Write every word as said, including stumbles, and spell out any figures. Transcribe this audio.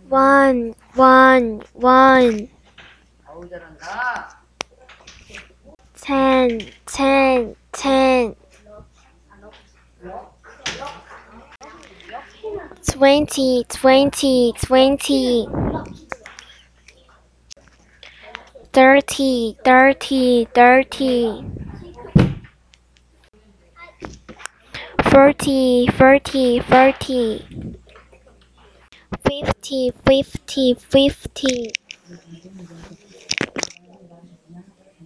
one, one, one. 어우 잘한다. ten, ten, ten. twenty, twenty, twenty. thirty, thirty, thirty. forty, forty, forty. fifty, fifty, fifty.